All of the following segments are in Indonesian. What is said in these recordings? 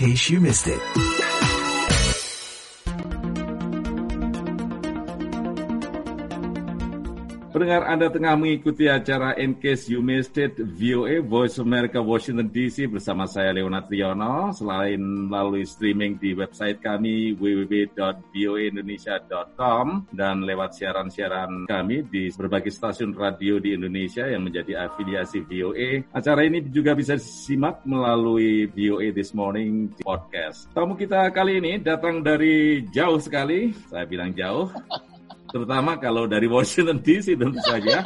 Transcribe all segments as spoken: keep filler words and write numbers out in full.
case you missed it. Pendengar, Anda tengah mengikuti acara In Case You Missed It, V O A, Voice of America, Washington D C, bersama saya Leonard Triono, selain melalui streaming di website kami w w w dot v o a indonesia dot com dan lewat siaran-siaran kami di berbagai stasiun radio di Indonesia yang menjadi afiliasi V O A. Acara ini juga bisa disimak melalui V O A This Morning podcast. Tamu kita kali ini datang dari jauh sekali, saya bilang jauh. Terutama kalau dari Washington D C tentu saja.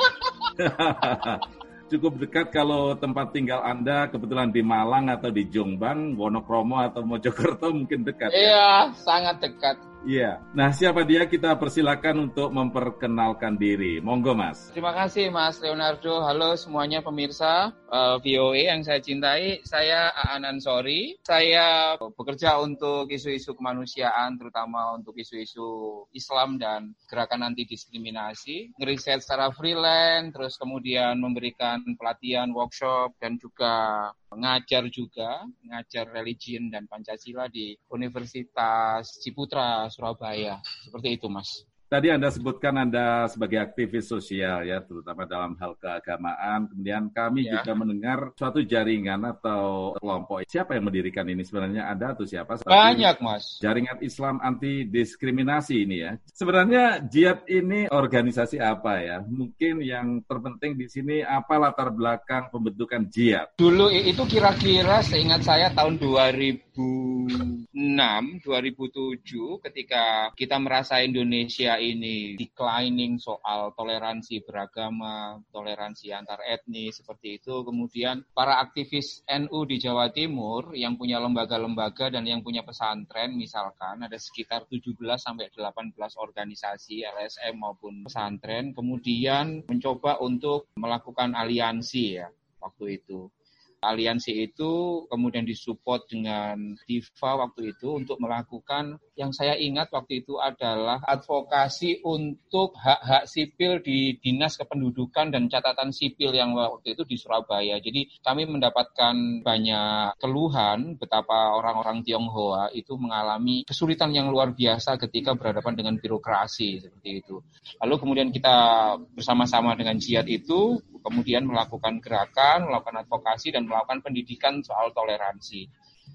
Cukup dekat kalau tempat tinggal Anda kebetulan di Malang atau di Jombang, Wonokromo atau Mojokerto mungkin dekat. Iya, ya? Sangat dekat. Iya. Nah, siapa dia? Kita persilakan untuk memperkenalkan diri. Monggo, Mas. Terima kasih, Mas Leonardo. Halo semuanya pemirsa uh, V O A yang saya cintai. Saya Aan Ansori. Saya bekerja untuk isu-isu kemanusiaan, terutama untuk isu-isu Islam dan gerakan anti diskriminasi. Ngeriset secara freelance, terus kemudian memberikan pelatihan, workshop, dan juga ngajar juga, ngajar religion dan Pancasila di Universitas Ciputra, Surabaya. Seperti itu, Mas. Tadi Anda sebutkan Anda sebagai aktivis sosial ya, terutama dalam hal keagamaan. Kemudian kami ya. juga mendengar suatu jaringan atau kelompok. Siapa yang mendirikan ini sebenarnya? Ada atau siapa? Banyak, Mas. Jaringan Islam Anti Diskriminasi ini ya. Sebenarnya jihad ini organisasi apa ya? Mungkin yang terpenting di sini apa latar belakang pembentukan jihad? Dulu itu kira-kira seingat saya tahun dua ribu enam, dua ribu tujuh ketika kita merasa Indonesia ini declining soal toleransi beragama, toleransi antar etnis, seperti itu. Kemudian para aktivis N U di Jawa Timur yang punya lembaga-lembaga dan yang punya pesantren, misalkan ada sekitar tujuh belas sampai delapan belas organisasi L S M maupun pesantren, kemudian mencoba untuk melakukan aliansi ya waktu itu. Aliansi itu kemudian disupport dengan D I V A waktu itu untuk melakukan, yang saya ingat waktu itu adalah advokasi untuk hak-hak sipil di Dinas Kependudukan dan Catatan Sipil yang waktu itu di Surabaya. Jadi kami mendapatkan banyak keluhan betapa orang-orang Tionghoa itu mengalami kesulitan yang luar biasa ketika berhadapan dengan birokrasi seperti itu. Lalu kemudian kita bersama-sama dengan jihad itu kemudian melakukan gerakan, melakukan advokasi dan melakukan pendidikan soal toleransi.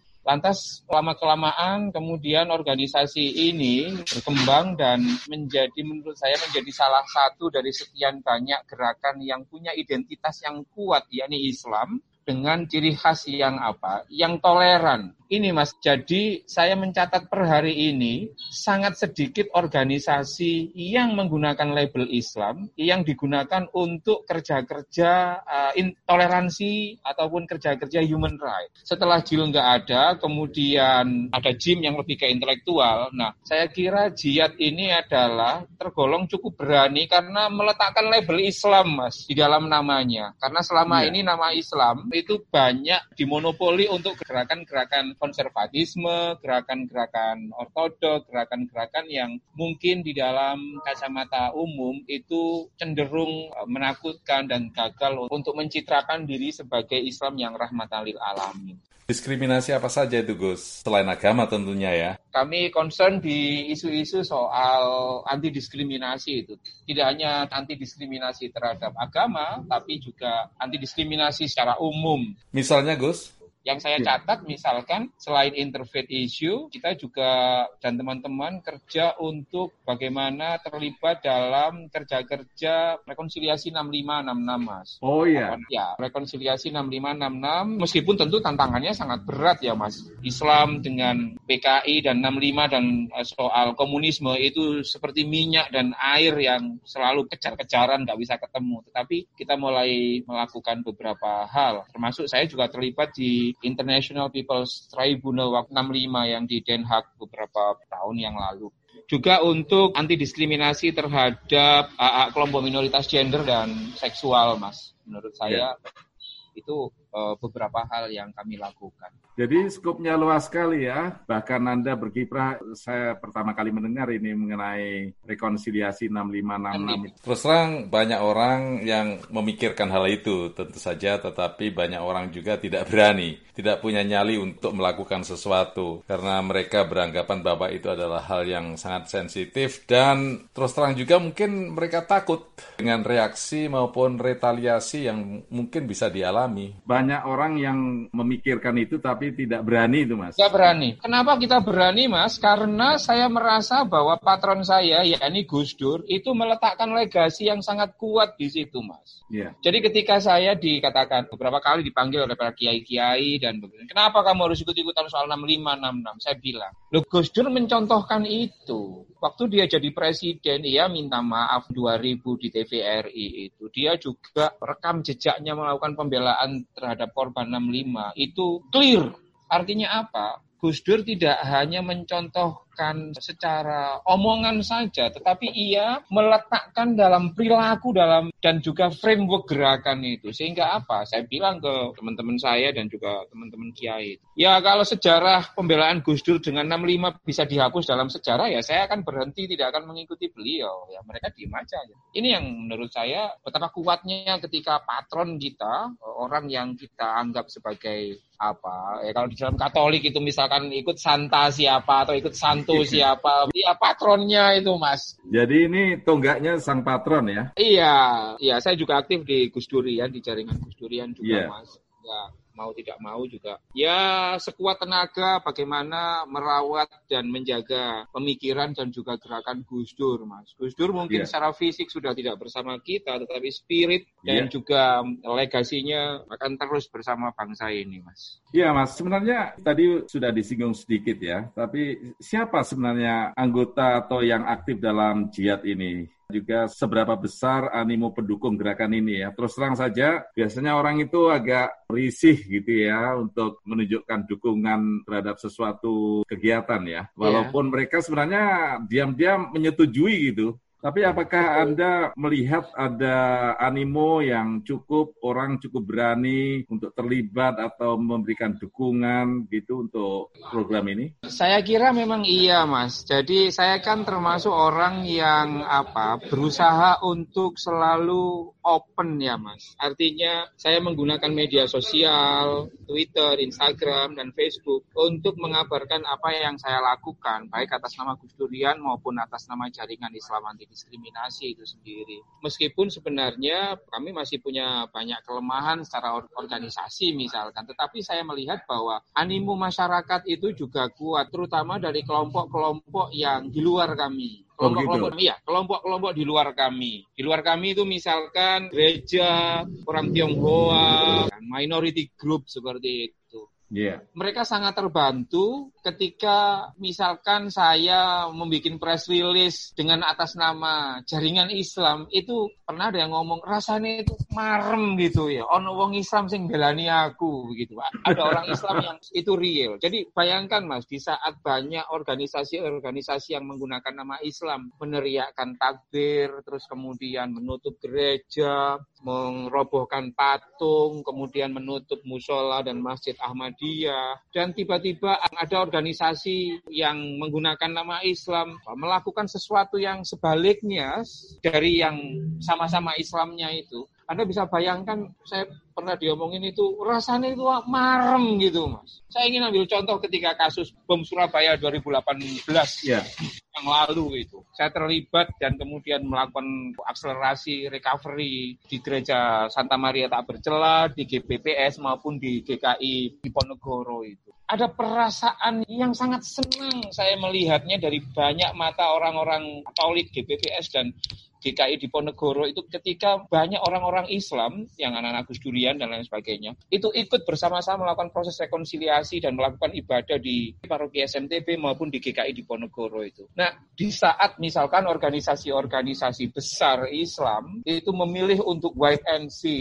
Lantas lama-kelamaan kemudian organisasi ini berkembang dan menjadi menurut saya menjadi salah satu dari sekian banyak gerakan yang punya identitas yang kuat, yakni Islam, dengan ciri khas yang apa? Yang toleran. Ini Mas, jadi saya mencatat per hari ini sangat sedikit organisasi yang menggunakan label Islam yang digunakan untuk kerja-kerja uh, intoleransi ataupun kerja-kerja human rights. Setelah J I L nggak ada, kemudian ada J I M yang lebih ke intelektual. Nah, saya kira jihad ini adalah tergolong cukup berani karena meletakkan label Islam, Mas, di dalam namanya. Karena selama yeah. ini nama Islam itu banyak dimonopoli untuk gerakan-gerakan konservatisme, gerakan-gerakan ortodok, gerakan-gerakan yang mungkin di dalam kacamata umum itu cenderung menakutkan dan gagal untuk mencitrakan diri sebagai Islam yang rahmatan lil alamin. Diskriminasi apa saja itu, Gus? Selain agama tentunya ya. Kami concern di isu-isu soal anti diskriminasi itu. Tidak hanya anti diskriminasi terhadap agama, tapi juga anti diskriminasi secara umum. Misalnya, Gus? Yang saya catat misalkan selain interfaith issue, kita juga dan teman-teman kerja untuk bagaimana terlibat dalam kerja-kerja rekonsiliasi enam lima enam enam, Mas. Oh iya. Ya, rekonsiliasi enam lima enam enam meskipun tentu tantangannya sangat berat ya, Mas. Islam dengan P K I dan enam lima dan soal komunisme itu seperti minyak dan air yang selalu kejar-kejaran, nggak bisa ketemu. Tetapi kita mulai melakukan beberapa hal, termasuk saya juga terlibat di International People's Tribunal waktu enam lima yang di Den Haag beberapa tahun yang lalu. Juga untuk anti diskriminasi terhadap uh, kelompok minoritas gender dan seksual, Mas. Menurut saya yeah. itu uh, beberapa hal yang kami lakukan. Jadi skopnya luas sekali ya. Bahkan Anda berkiprah, saya pertama kali mendengar ini mengenai rekonsiliasi enam lima enam enam. Terus terang banyak orang yang memikirkan hal itu tentu saja, tetapi banyak orang juga tidak berani, tidak punya nyali untuk melakukan sesuatu karena mereka beranggapan bahwa itu adalah hal yang sangat sensitif dan terus terang juga mungkin mereka takut dengan reaksi maupun retaliasi yang mungkin bisa dialami. Banyak orang yang memikirkan itu tapi tidak berani itu, Mas. Tidak berani. Kenapa kita berani, Mas? Karena saya merasa bahwa patron saya, yakni Gus Dur, itu meletakkan legasi yang sangat kuat di situ, Mas. Yeah. Jadi ketika saya dikatakan beberapa kali dipanggil oleh para kiai-kiai dan begitu, kenapa kamu harus ikut-ikutan soal enam lima enam enam? Saya bilang, loh, Gus Dur mencontohkan itu. Waktu dia jadi presiden, dia minta maaf dua ribu di T V R I itu. Dia juga rekam jejaknya melakukan pembelaan terhadap korban enam lima. Itu clear. Artinya apa? Gus Dur tidak hanya mencontohkan secara omongan saja, tetapi ia meletakkan dalam perilaku dalam dan juga framework gerakan itu. Sehingga apa? Saya bilang ke teman-teman saya dan juga teman-teman kiai. Ya kalau sejarah pembelaan Gus Dur dengan enam lima bisa dihapus dalam sejarah, ya saya akan berhenti, tidak akan mengikuti beliau. Ya mereka diam aja. Ini yang menurut saya betapa kuatnya ketika patron kita, orang yang kita anggap sebagai apa? Ya kalau di dalam Katolik itu misalkan ikut santa siapa atau ikut santo siapa, ya patronnya itu, Mas. Jadi ini tonggaknya sang patron ya? Iya, iya. Saya juga aktif di Gus Durian, di jaringan Gus Durian juga, yeah. Mas. Ya, mau tidak mau juga. Ya, sekuat tenaga bagaimana merawat dan menjaga pemikiran dan juga gerakan Gus Dur, Mas. Gus Dur mungkin yeah. secara fisik sudah tidak bersama kita, tetapi spirit dan yeah. juga legasinya akan terus bersama bangsa ini, Mas. Iya, Mas. Sebenarnya tadi sudah disinggung sedikit ya, tapi siapa sebenarnya anggota atau yang aktif dalam jihad ini? Juga seberapa besar animo pendukung gerakan ini ya. Terus terang saja, biasanya orang itu agak risih gitu ya untuk menunjukkan dukungan terhadap sesuatu kegiatan ya. Walaupun yeah. mereka sebenarnya diam-diam menyetujui gitu. Tapi apakah Anda melihat ada animo yang cukup, orang cukup berani untuk terlibat atau memberikan dukungan gitu untuk program ini? Saya kira memang iya, Mas. Jadi saya kan termasuk orang yang apa berusaha untuk selalu open ya, Mas. Artinya saya menggunakan media sosial, Twitter, Instagram, dan Facebook untuk mengabarkan apa yang saya lakukan, baik atas nama Gus Durian maupun atas nama Jaringan Islam Anti Diskriminasi itu sendiri. Meskipun sebenarnya kami masih punya banyak kelemahan secara organisasi misalkan, tetapi saya melihat bahwa animo masyarakat itu juga kuat, terutama dari kelompok-kelompok yang di luar kami. Kelompok-kelompok, iya, kelompok-kelompok di luar kami. Di luar kami itu misalkan gereja, orang Tionghoa, minority group seperti itu. Yeah. Mereka sangat terbantu ketika misalkan saya membuat press release dengan atas nama Jaringan Islam, itu pernah ada yang ngomong rasanya itu marem gitu ya, ono wong Islam sing belani aku begitu. Ada orang Islam yang itu real. Jadi bayangkan, Mas, di saat banyak organisasi-organisasi yang menggunakan nama Islam meneriakkan takbir, terus kemudian menutup gereja, merobohkan patung, kemudian menutup musola dan masjid Ahmadiyah, dan tiba-tiba ada organisasi yang menggunakan nama Islam melakukan sesuatu yang sebaliknya dari yang sama-sama Islamnya itu. Anda bisa bayangkan, saya pernah diomongin itu, rasanya itu marem gitu, Mas. Saya ingin ambil contoh ketika kasus bom Surabaya dua ribu delapan belas yeah. yang lalu itu. Saya terlibat dan kemudian melakukan akselerasi recovery di Gereja Santa Maria Tak Bercela, di G P P S maupun di G K I Diponegoro itu. Ada perasaan yang sangat senang saya melihatnya dari banyak mata orang-orang Katolik G P P S dan G K I Diponegoro itu ketika banyak orang-orang Islam yang anak-anak Gus Durian dan lain sebagainya itu ikut bersama-sama melakukan proses rekonsiliasi dan melakukan ibadah di paroki S M T B maupun di G K I Diponegoro itu. Nah, di saat misalkan organisasi-organisasi besar Islam itu memilih untuk wait and see,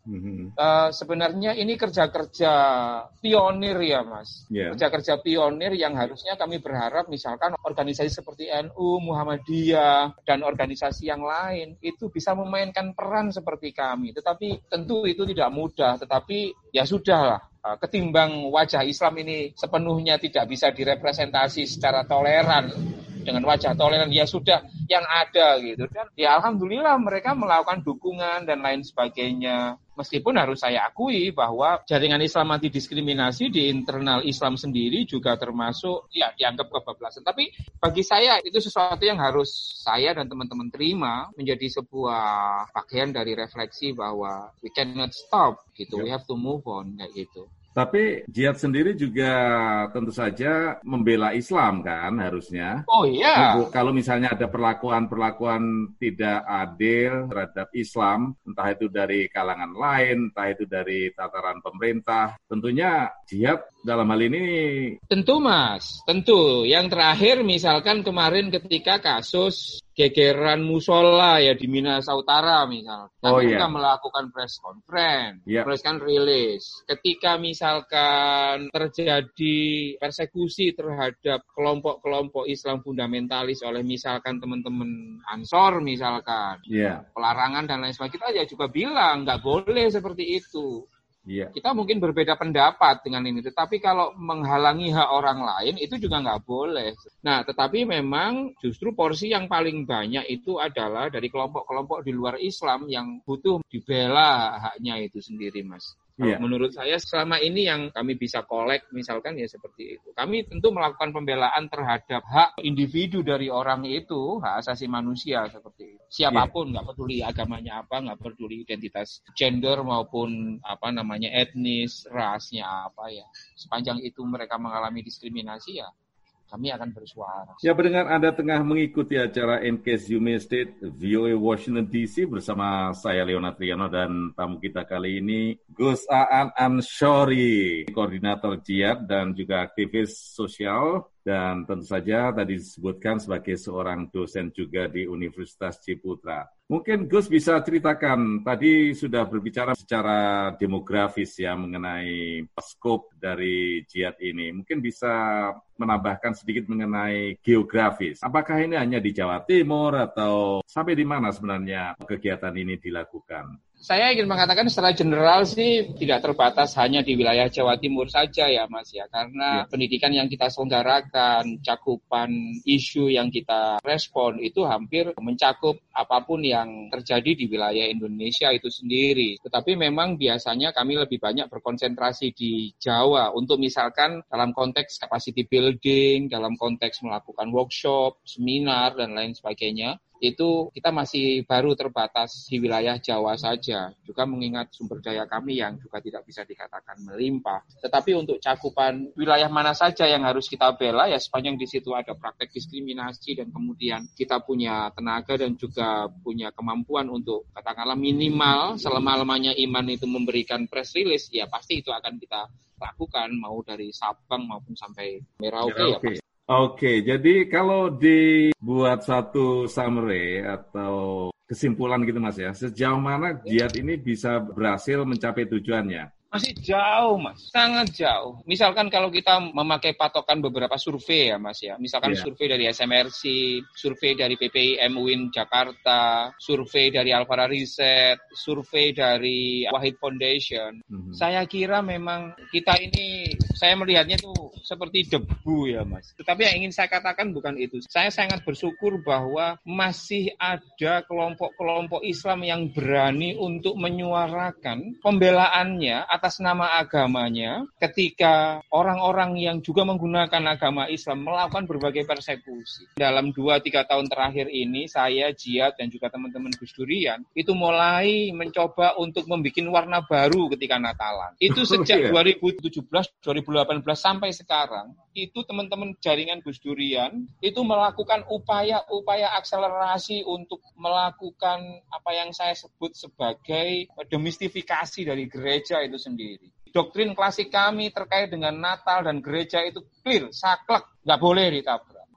Mm-hmm. Uh, sebenarnya ini kerja-kerja pionir ya Mas, yeah. kerja-kerja pionir yang harusnya kami berharap misalkan organisasi seperti N U, Muhammadiyah, dan organisasi yang lain itu bisa memainkan peran seperti kami. Tetapi tentu itu tidak mudah, tetapi ya sudahlah. Ketimbang wajah Islam ini sepenuhnya tidak bisa direpresentasi secara toleran dengan wajah toleran, ya sudah yang ada gitu. Dan ya alhamdulillah mereka melakukan dukungan dan lain sebagainya. Meskipun harus saya akui bahwa jaringan Islam anti diskriminasi di internal Islam sendiri juga termasuk ya dianggap kebablasan. Tapi bagi saya itu sesuatu yang harus saya dan teman-teman terima menjadi sebuah bagian dari refleksi bahwa we cannot stop gitu, we have to move on kayak gitu. Tapi jihad sendiri juga tentu saja membela Islam kan harusnya. Oh iya. Kalau misalnya ada perlakuan-perlakuan tidak adil terhadap Islam, entah itu dari kalangan lain, entah itu dari tataran pemerintah, tentunya jihad dalam hal ini. Tentu Mas, tentu. Yang terakhir misalkan kemarin ketika kasus gegeran musola ya di Minas Utara misalkan. Oh, Kami iya. kita melakukan press conference, yeah. press kan rilis. Ketika misalkan terjadi persekusi terhadap kelompok-kelompok Islam fundamentalis oleh misalkan teman-teman Ansor misalkan, yeah. pelarangan dan lain sebagainya, kita ya juga bilang nggak boleh seperti itu. Yeah. Kita mungkin berbeda pendapat dengan ini, tetapi kalau menghalangi hak orang lain itu juga nggak boleh. Nah, tetapi memang justru porsi yang paling banyak itu adalah dari kelompok-kelompok di luar Islam yang butuh dibela haknya itu sendiri, Mas. Yeah. Menurut saya selama ini yang kami bisa kolek misalkan ya seperti itu. Kami tentu melakukan pembelaan terhadap hak individu dari orang itu, hak asasi manusia seperti itu. Siapapun, nggak yeah. peduli agamanya apa, nggak peduli identitas gender maupun apa namanya etnis, rasnya apa ya. Sepanjang itu mereka mengalami diskriminasi ya, kami akan bersuara. Ya, pendengar, Anda tengah mengikuti acara N K S United V O A Washington D C bersama saya Leonard Triano dan tamu kita kali ini Gus Aan Anshori, koordinator jihad dan juga aktivis sosial. Dan tentu saja tadi disebutkan sebagai seorang dosen juga di Universitas Ciputra. Mungkin Gus bisa ceritakan, tadi sudah berbicara secara demografis ya mengenai skop dari jihad ini. Mungkin bisa menambahkan sedikit mengenai geografis. Apakah ini hanya di Jawa Timur atau sampai di mana sebenarnya kegiatan ini dilakukan? Saya ingin mengatakan secara general sih tidak terbatas hanya di wilayah Jawa Timur saja ya Mas ya. Karena ya. pendidikan yang kita selenggarakan, cakupan isu yang kita respon itu hampir mencakup apapun yang terjadi di wilayah Indonesia itu sendiri. Tetapi memang biasanya kami lebih banyak berkonsentrasi di Jawa untuk misalkan dalam konteks capacity building, dalam konteks melakukan workshop, seminar, dan lain sebagainya. Itu kita masih baru terbatas di wilayah Jawa saja, juga mengingat sumber daya kami yang juga tidak bisa dikatakan melimpah. Tetapi untuk cakupan wilayah mana saja yang harus kita bela, ya sepanjang di situ ada praktek diskriminasi dan kemudian kita punya tenaga dan juga punya kemampuan untuk katakanlah minimal selama-lamanya iman itu memberikan press release, ya pasti itu akan kita lakukan mau dari Sabang maupun sampai Merauke ya, ya pasti. Oke, jadi kalau dibuat satu summary atau kesimpulan gitu Mas ya, sejauh mana jihad ini bisa berhasil mencapai tujuannya? Masih jauh, Mas. Sangat jauh. Misalkan kalau kita memakai patokan beberapa survei ya, Mas ya. Misalkan yeah. survei dari S M R C, survei dari P P I M U I N Jakarta, survei dari Alfara Riset, survei dari Wahid Foundation. Mm-hmm. Saya kira memang kita ini, saya melihatnya tuh seperti debu ya, Mas. Tetapi yang ingin saya katakan bukan itu. Saya sangat bersyukur bahwa masih ada kelompok-kelompok Islam yang berani untuk menyuarakan pembelaannya atas nama agamanya ketika orang-orang yang juga menggunakan agama Islam melakukan berbagai persekusi. Dalam dua tiga tahun terakhir ini, saya, Jihad, dan juga teman-teman Gus Durian, itu mulai mencoba untuk membuat warna baru ketika Natalan. Itu sejak dua ribu tujuh belas dua ribu delapan belas sampai sekarang, itu teman-teman jaringan Gus Durian itu melakukan upaya-upaya akselerasi untuk melakukan apa yang saya sebut sebagai demistifikasi dari gereja itu sendiri. Doktrin klasik kami terkait dengan Natal dan gereja itu clear, saklek, nggak boleh ditabrak.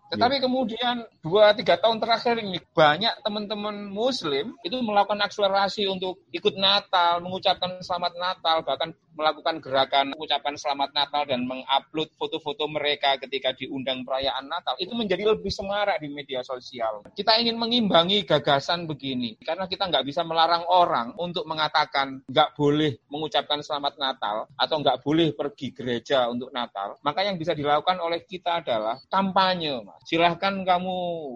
Tetapi yeah. kemudian dua tiga tahun terakhir ini banyak teman-teman Muslim itu melakukan akselerasi untuk ikut Natal, mengucapkan selamat Natal, bahkan melakukan gerakan ucapan selamat Natal dan mengupload foto-foto mereka ketika diundang perayaan Natal. Itu menjadi lebih semarak di media sosial. Kita ingin mengimbangi gagasan begini, karena kita nggak bisa melarang orang untuk mengatakan nggak boleh mengucapkan selamat Natal atau nggak boleh pergi gereja untuk Natal. Maka yang bisa dilakukan oleh kita adalah kampanye, Mas. Silahkan kamu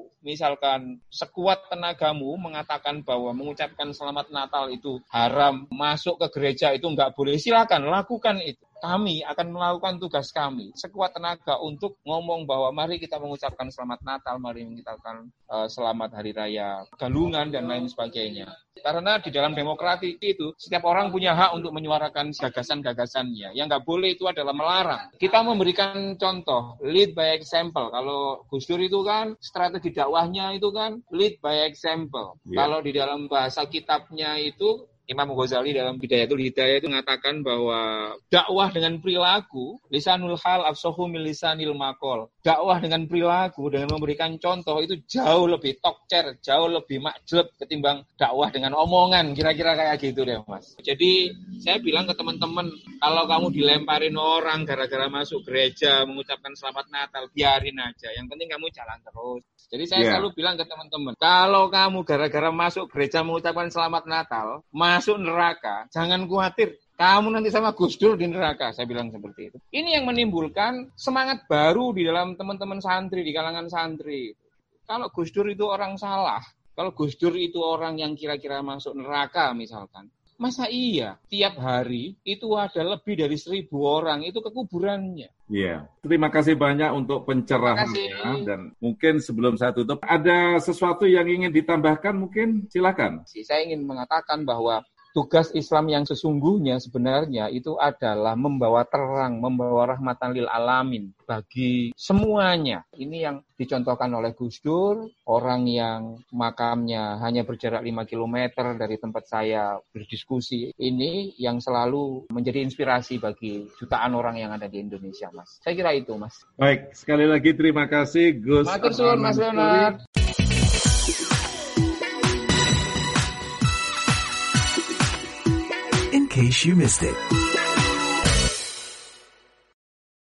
misalkan sekuat tenagamu mengatakan bahwa mengucapkan selamat Natal itu haram, masuk ke gereja itu nggak boleh, silakan lakukan itu. Kami akan melakukan tugas kami sekuat tenaga untuk ngomong bahwa mari kita mengucapkan selamat Natal, mari mengucapkan uh, selamat Hari Raya Galungan dan lain sebagainya. Karena di dalam demokrasi itu setiap orang punya hak untuk menyuarakan gagasan-gagasannya. Yang nggak boleh itu adalah melarang. Kita memberikan contoh, lead by example. Kalau Gus Dur itu kan strategi dakwahnya itu kan lead by example. Yeah. Kalau di dalam bahasa kitabnya itu Imam Ghazali dalam Bidayatul Hidayah itu mengatakan bahwa dakwah dengan perilaku, lisanul hal afsahu min lisanil maqal. Dakwah dengan perilaku, dengan memberikan contoh itu jauh lebih tokcer, jauh lebih makjleb ketimbang dakwah dengan omongan, kira-kira kayak gitu deh, Mas. Jadi saya bilang ke teman-teman, kalau kamu dilemparin orang gara-gara masuk gereja mengucapkan selamat Natal, biarin aja. Yang penting kamu jalan terus. Jadi saya yeah. selalu bilang ke teman-teman, kalau kamu gara-gara masuk gereja mengucapkan selamat Natal, masuk neraka, jangan khawatir. Kamu nanti sama Gus Dur di neraka, saya bilang seperti itu. Ini yang menimbulkan semangat baru di dalam teman-teman santri, di kalangan santri. Kalau Gus Dur itu orang salah, kalau Gus Dur itu orang yang kira-kira masuk neraka misalkan, masa iya tiap hari itu ada lebih dari seribu orang itu ke kuburannya. Iya, terima kasih banyak untuk pencerahannya. Dan mungkin sebelum saya tutup, ada sesuatu yang ingin ditambahkan mungkin? Silakan. Saya ingin mengatakan bahwa tugas Islam yang sesungguhnya sebenarnya itu adalah membawa terang, membawa rahmatan lil alamin bagi semuanya. Ini yang dicontohkan oleh Gus Dur, orang yang makamnya hanya berjarak lima kilometer dari tempat saya berdiskusi. Ini yang selalu menjadi inspirasi bagi jutaan orang yang ada di Indonesia, Mas. Saya kira itu, Mas. Baik, sekali lagi terima kasih Gus. Matur suwun, Mas Leonard. In case you missed it.